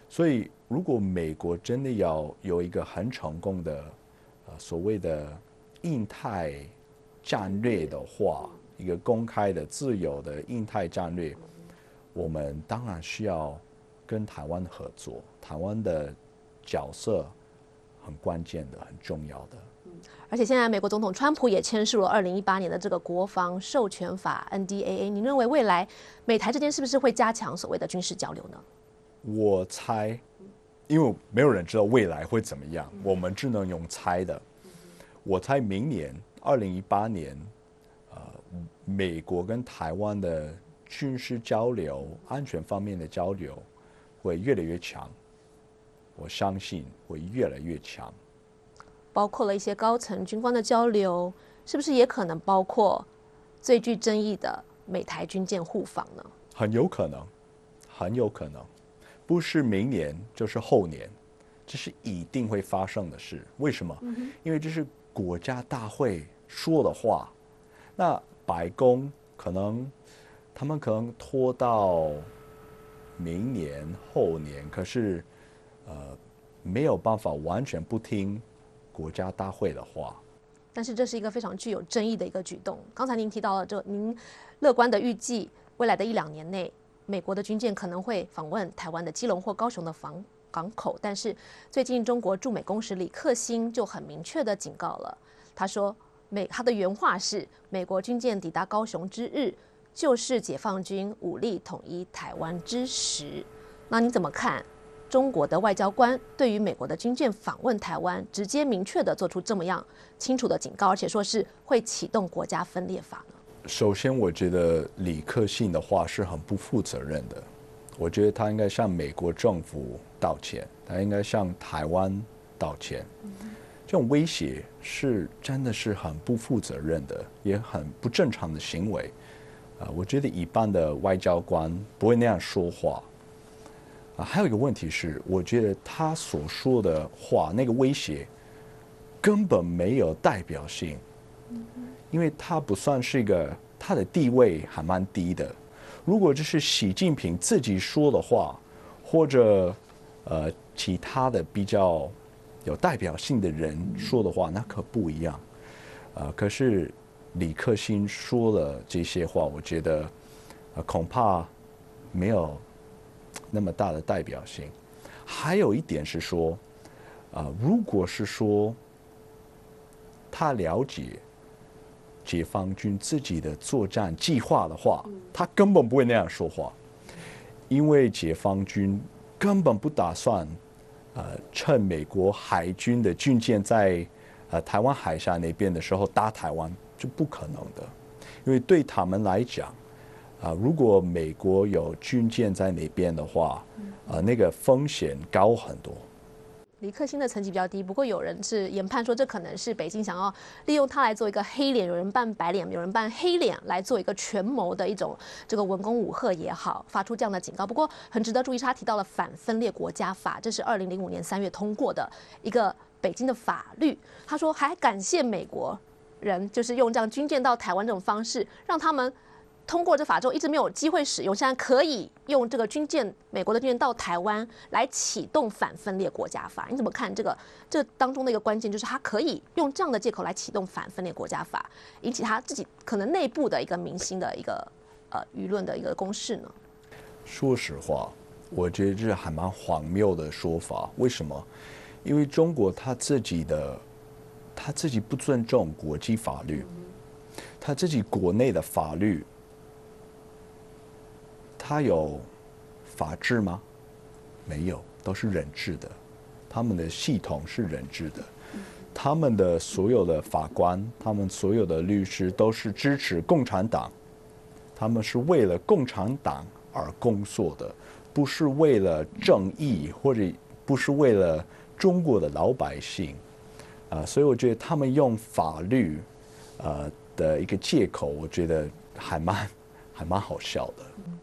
所以，如果美国真的要有一个很成功的所谓的印太战略的话，一个公开的、自由的印太战略，我们当然需要跟台湾合作。台湾的角色很关键的、很重要的。 而且现在美国总统川普也签署了2018年的这个国防授权法 NDAA。您认为未来美台之间是不是会加强所谓的军事交流呢？我猜，因为没有人知道未来会怎么样，我们只能用猜的。我猜明年2018年，美国跟台湾的军事交流、安全方面的交流会越来越强。我相信会越来越强。 包括了一些高层军官的交流，是不是也可能包括最具争议的美台军舰互访呢？ 很有可能，很有可能，不是明年就是后年，这是一定会发生的事。为什么？因为这是国家大会说的话。那白宫他们可能拖到明年后年，可是没有办法完全不听国家大会的话。 但是这是一个非常具有争议的一个举动。刚才您提到了，您乐观的预计未来的1-2年内，美国的军舰可能会访问台湾的基隆或高雄的港口。但是最近中国驻美公使李克欣就很明确的警告了，他说他的原话是：美国军舰抵达高雄之日，就是解放军武力统一台湾之时。那你怎么看中国的外交官对于美国的军舰访问台湾，直接明确的做出这么样清楚的警告，而且说是会启动国家分裂法呢？ 首先，我觉得李克信的话是很不负责任的。我觉得他应该向美国政府道歉，他应该向台湾道歉。这种威胁真的是很不负责任的，也很不正常的行为。我觉得一般的外交官不会那样说话。还有一个问题是，我觉得他所说的话，那个威胁根本没有代表性，因为他不算是他的地位还蛮低的。如果这是习近平自己说的话，或者其他的比较有代表性的人说的话，那可不一样。可是李克欣说了这些话，我觉得恐怕没有那么大的代表性。还有一点是说，如果是说他了解解放军自己的作战计划的话，他根本不会那样说话，因为解放军根本不打算趁美国海军的军舰在台湾海峡那边的时候打台湾，这不可能的。因为对他们来讲，如果美国有军舰在那边的话，那个风险高很多。 李克欣的层级比较低，不过有人是研判说，这可能是北京想要利用他来做一个黑脸，有人扮白脸，有人扮黑脸，来做一个权谋的一种这个文攻武吓也好，发出这样的警告。不过很值得注意是，他提到了反分裂国家法，这是2005年3月通过的一个北京的法律。他说还感谢美国人，就是用这样军舰到台湾这种方式，让他们通过这法之后一直没有机会使用，现在可以用这个军舰，美国的军舰到台湾来启动反分裂国家法。你怎么看这当中的一个关键，就是他可以用这样的借口来启动反分裂国家法，引起他自己可能内部的一个民心的一个舆论的一个攻势呢？ 说实话，我觉得这还蛮荒谬的说法。为什么？因为中国他自己不尊重国际法律，他自己国内的法律。他有法治吗？没有，都是人治的。他们的系统是人治的，他们的所有的法官，他们所有的律师都是支持共产党，他们是为了共产党而工作的，不是为了正义，或者不是为了中国的老百姓。所以我觉得他们用法律的一个借口，我觉得还蛮好笑的。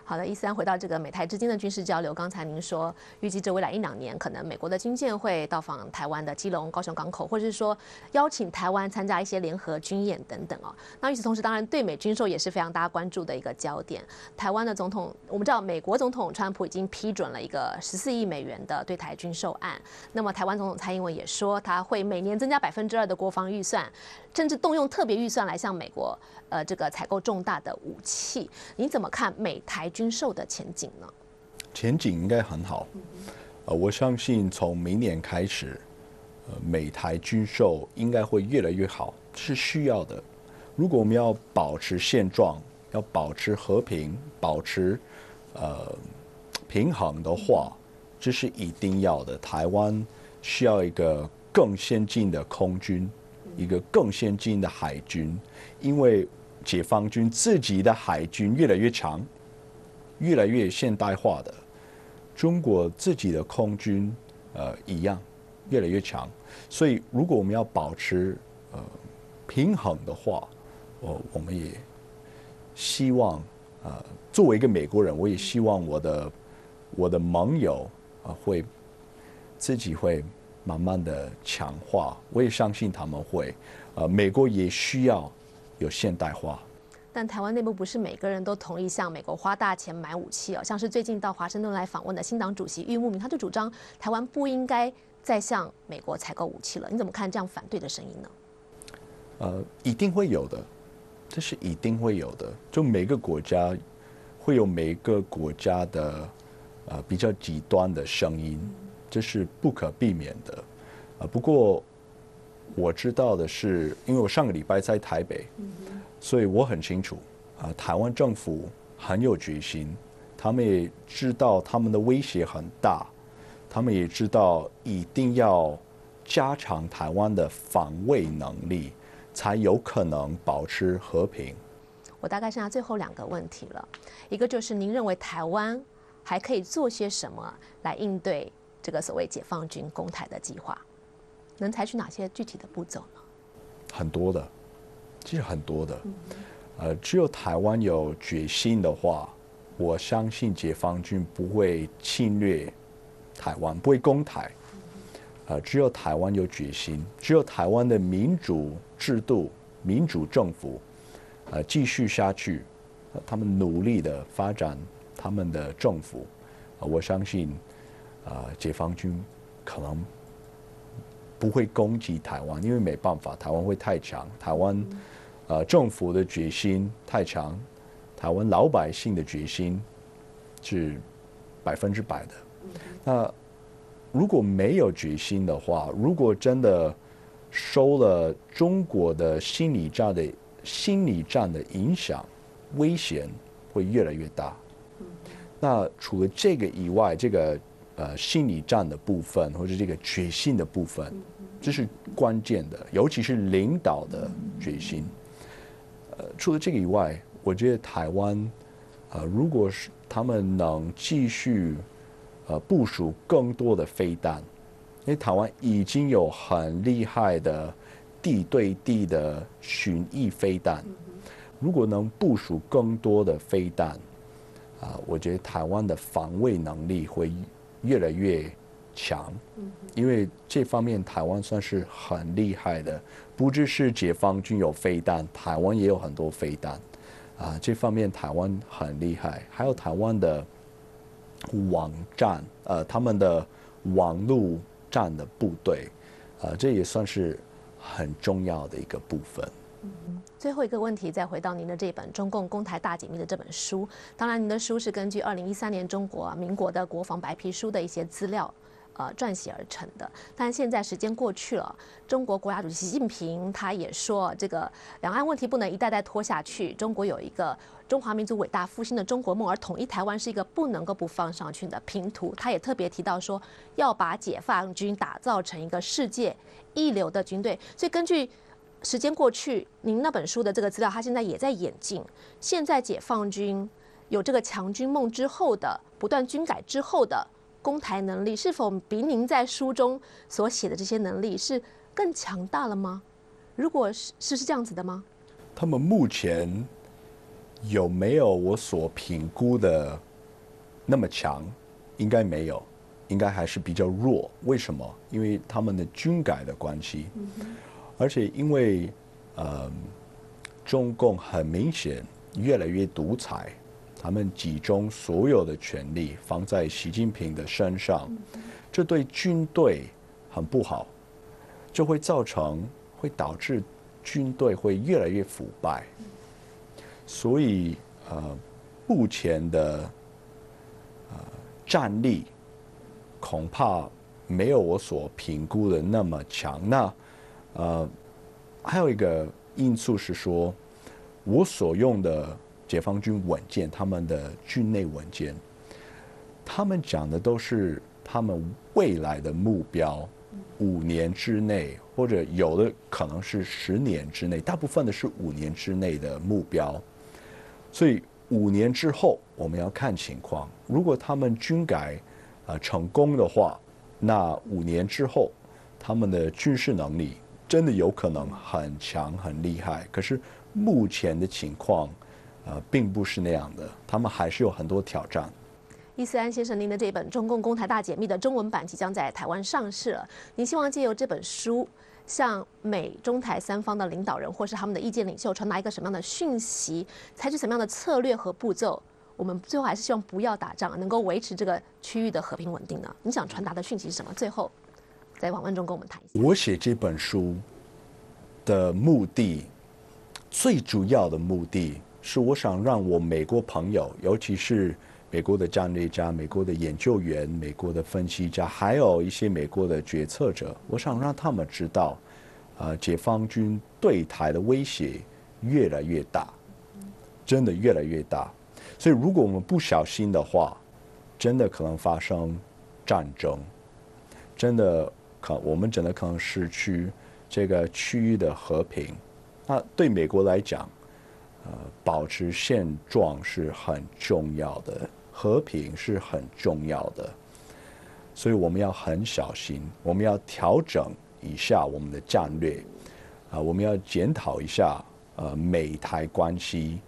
好的，13回到这个美台之间的军事交流，刚才您说预计这未来1-2年，可能美国的军舰会到访台湾的基隆、高雄港口，或者是说邀请台湾参加一些联合军演等等哦。那与此同时，当然对美军售也是非常大家关注的一个焦点。台湾的总统，我们知道美国总统川普已经批准了一个14亿美元的对台军售案，那么台湾总统蔡英文也说他会每年增加2%的国防预算，甚至动用特别预算来向美国这个采购重大的武器。你怎么看美台军售的前景呢？ 前景应该很好。我相信从明年开始，美台军售应该会越来越好，是需要的。如果我们要保持现状，要保持和平，保持平衡的话，这是一定要的。台湾需要一个更先进的空军，一个更先进的海军，因为解放军自己的海军越来越强，越来越现代化的。中国自己的空军一样越来越强，所以如果我们要保持平衡的话，我们也希望作为一个美国人，我也希望我的盟友会自己会慢慢的强化，我也相信他们会。美国也需要有现代化。 但台湾内部不是每个人都同意向美国花大钱买武器哦，像是最近到华盛顿来访问的新党主席郁慕明，他就主张台湾不应该再向美国采购武器了。你怎么看这样反对的声音呢？ 一定会有的，这是一定会有的。就每个国家会有每个国家的比较极端的声音，这是不可避免的。不过我知道的是，因为我上个礼拜在台北，所以我很清楚，台湾政府很有决心，他们也知道他们的威胁很大，他们也知道一定要加强台湾的防卫能力，才有可能保持和平。 我大概剩下最后2个问题了，一个就是您认为台湾还可以做些什么来应对这个所谓解放军攻台的计划？能采取哪些具体的步骤呢？ 很多的，其实很多的。只有台湾有决心的话，我相信解放军不会侵略台湾，不会攻台。只有台湾有决心，只有台湾的民主制度、民主政府继续下去，他们努力的发展他们的政府，我相信解放军可能不会攻击台湾，因为没办法，台湾会太强，台湾政府的决心太强，台湾老百姓的决心是100%的。那如果没有决心的话，如果真的受了中国的心理战的影响，危险会越来越大。那除了这个以外，这个心理战的部分，或者这个决心的部分，这是关键的，尤其是领导的决心。除了这个以外，我觉得台湾，如果是他们能继续部署更多的飞弹，因为台湾已经有很厉害的地对地的巡弋飞弹，如果能部署更多的飞弹，我觉得台湾的防卫能力会越来越强，因为这方面台湾算是很厉害的，不只是解放军有飞弹，台湾也有很多飞弹，这方面台湾很厉害，还有台湾的网站，他们的网路战的部队，这也算是很重要的一个部分。 最后一个问题，再回到您的这本《中共攻台大解密》的这本书。当然，您的书是根据2013年中国民国的国防白皮书的一些资料撰写而成的。但现在时间过去了，中国国家主席习近平他也说，这个两岸问题不能一代代拖下去。中国有一个中华民族伟大复兴的中国梦，而统一台湾是一个不能够不放上去的拼图。他也特别提到说，要把解放军打造成一个世界一流的军队。所以根据时间过去，您那本书的这个资料，它现在也在演进。现在解放军有这个强军梦之后的不断军改之后的攻台能力，是否比您在书中所写的这些能力是更强大了吗？如果是这样子的吗？ 他们目前有没有我所评估的那么强？应该没有，应该还是比较弱。为什么？因为他们的军改的关系，而且因为中共很明显越来越独裁，他们集中所有的权力放在习近平的身上，这对军队很不好，就会导致军队会越来越腐败。所以目前的战力恐怕没有我所评估的那么强。那还有一个因素是说，我所用的解放军文件，他们的军内文件，他们讲的都是他们未来的目标，5年之内，或者有的可能是10年之内，大部分的是5年之内的目标。所以5年之后我们要看情况，如果他们军改成功的话，那5年之后他们的军事能力真的有可能很强很厉害。可是目前的情况并不是那样的，他们还是有很多挑战。 易思安先生，您的这本《中共公台大解密》的中文版即将在台湾上市了。您希望借由这本书，向美中台3方的领导人或是他们的意见领袖传达一个什么样的讯息，采取什么样的策略和步骤？我们最后还是希望不要打仗，能够维持这个区域的和平稳定呢？你想传达的讯息是什么？最后，在访问中跟我们谈一下。 我写这本书的目的，最主要的目的是我想让我美国朋友，尤其是美国的战略家、美国的研究员、美国的分析家，还有一些美国的决策者，我想让他们知道，解放军对台的威胁越来越大，真的越来越大。所以如果我们不小心的话，真的可能发生战争，我们真的可能失去这个区域的和平。那对美国来讲，保持现状是很重要的，和平是很重要的，所以我们要很小心，我们要调整一下我们的战略，我们要检讨一下美台关系，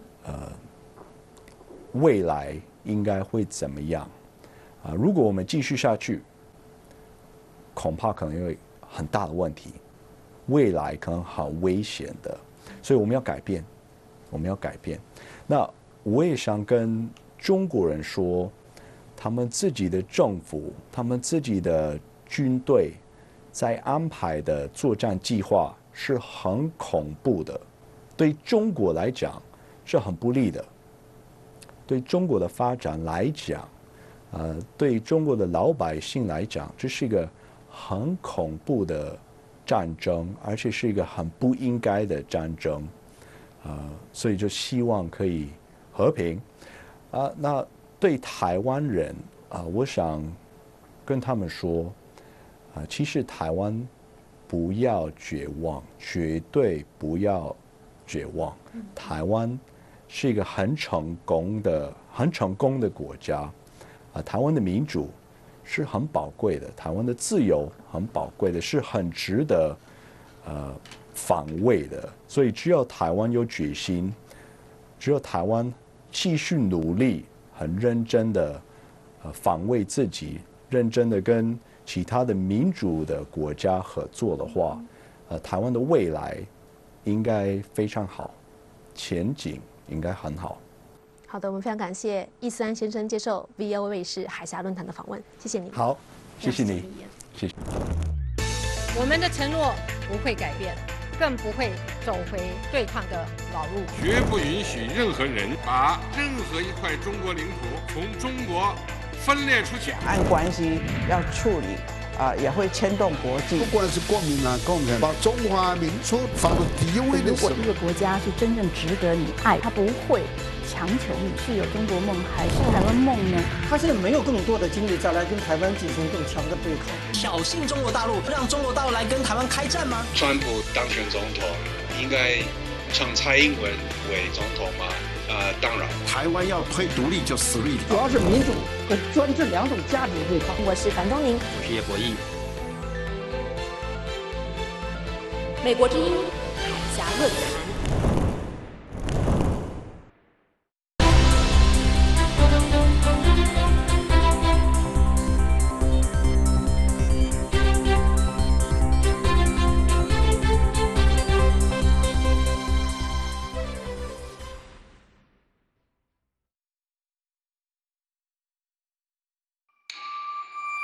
未来应该会怎么样？如果我们继续下去，恐怕可能有很大的问题，未来可能很危险的，所以我们要改变。我们要改变。那我也想跟中国人说，他们自己的政府、他们自己的军队在安排的作战计划是很恐怖的，对中国来讲是很不利的，对中国的发展来讲，对中国的老百姓来讲，这是一个很恐怖的战争，而且是一个很不应该的战争。所以就希望可以和平。那对台湾人我想跟他们说，其实台湾不要绝望，绝对不要绝望。台湾是一个很成功的国家，台湾的民主是很宝贵的，台湾的自由很宝贵的，是很值得防卫的。所以只有台湾有决心，只有台湾继续努力，很认真的防卫自己，认真的跟其他的民主的国家合作的话，台湾的未来应该非常好，前景应该很好。 好的，我们非常感谢易思安先生接受 VOA 卫视海峡论坛的访问，谢谢您。 好，谢谢你，谢谢。 我们的承诺不会改变，更不会走回对抗的老路， 绝不允许任何人把任何一块中国领土从中国分裂出去。 两岸关系要处理也会牵动国际。 不管是国民党、共产党，把中华民族放到第一位的时候， 如果一个国家是真正值得你爱，他不会强求你是有中国梦还是台湾梦呢？ 他现在没有更多的精力再来跟台湾进行更强的对抗， 挑衅中国大陆，让中国大陆来跟台湾开战吗？ 川普当选总统，应该让蔡英文为总统吗？当然， 台湾要推独立就实力， 主要是民主和专制两种价值对抗。 我是樊东宁， 我是叶国义。 美国之音海峡论坛。